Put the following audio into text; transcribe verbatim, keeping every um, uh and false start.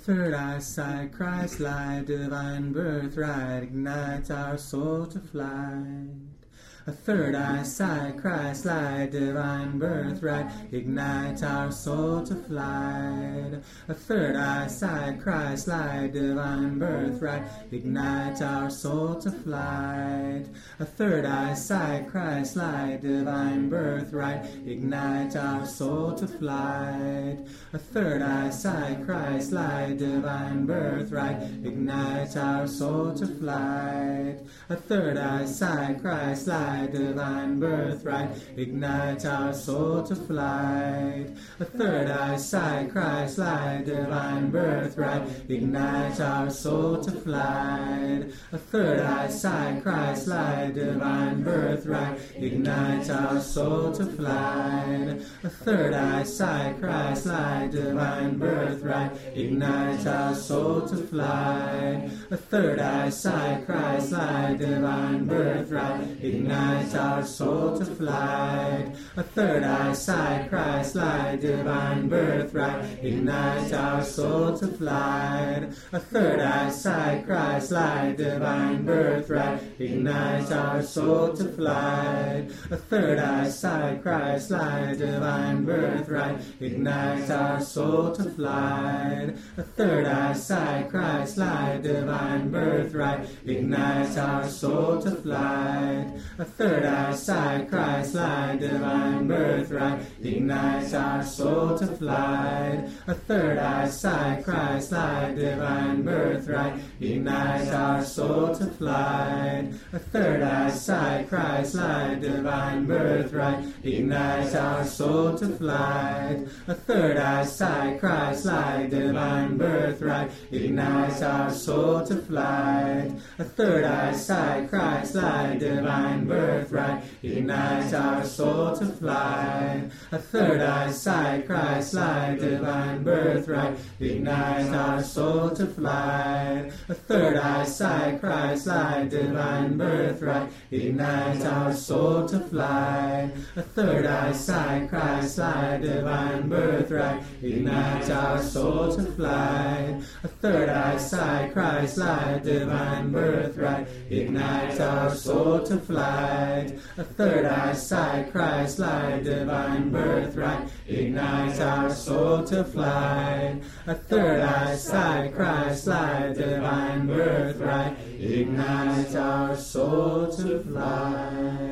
third eyesight, Christ light, divine birthright, ignites our soul to flight. A third eyesight, Christ light, divine birthright, ignites our soul to flight. A third eyesight, Christ light, divine birthright, ignites our soul to flight. A third eyesight, Christ light, divine birthright, ignites our soul to flight. A third eyesight, Christ light, divine birthright, ignites our soul to flight. A third eyesight, Christ light, divine birthright, ignites our soul to flight. A third eyesight, Christ light, divine birthright, ignites our soul to flight. A third eyesight, Christ light, divine birthright, ignites our soul to flight. A third eyesight, Christ light, divine birthright, ignites our soul to flight. A third eyesight, Christ light, divine birthright, ignites our soul to flight. A third eyesight, Christ light, divine birthright, ignites our soul to flight. A third eyesight, Christ light, divine birthright, ignites our soul to flight. A third eyesight, Christ light, divine birthright, ignites our soul to flight. A third eyesight, Christ light, divine birthright, ignites our soul to flight. A third eyesight, Christ light, divine birthright, ignites our soul to flight. A third eyesight, Christ light, divine birthright, ignites our soul to flight. A third eyesight, Christ light, divine birthright, ignites our soul to flight. A third eyesight, Christ light, divine birthright, ignites our soul to flight. A third eyesight, Christ light, divine birthright, ignites our soul to flight. A third eyesight, Christ light, divine birthright, ignites our soul to flight. A third eyesight, Christ light, divine birthright, ignites our soul to flight. A third eyesight, Christ light, divine birthright, ignites our soul to flight. A third eyesight, Christ light, divine birthright, ignites our soul to flight. A third eyesight, Christ light, divine birthright, ignites our soul to flight. A third eyesight, Christ light, divine birthright, ignites our soul to flight.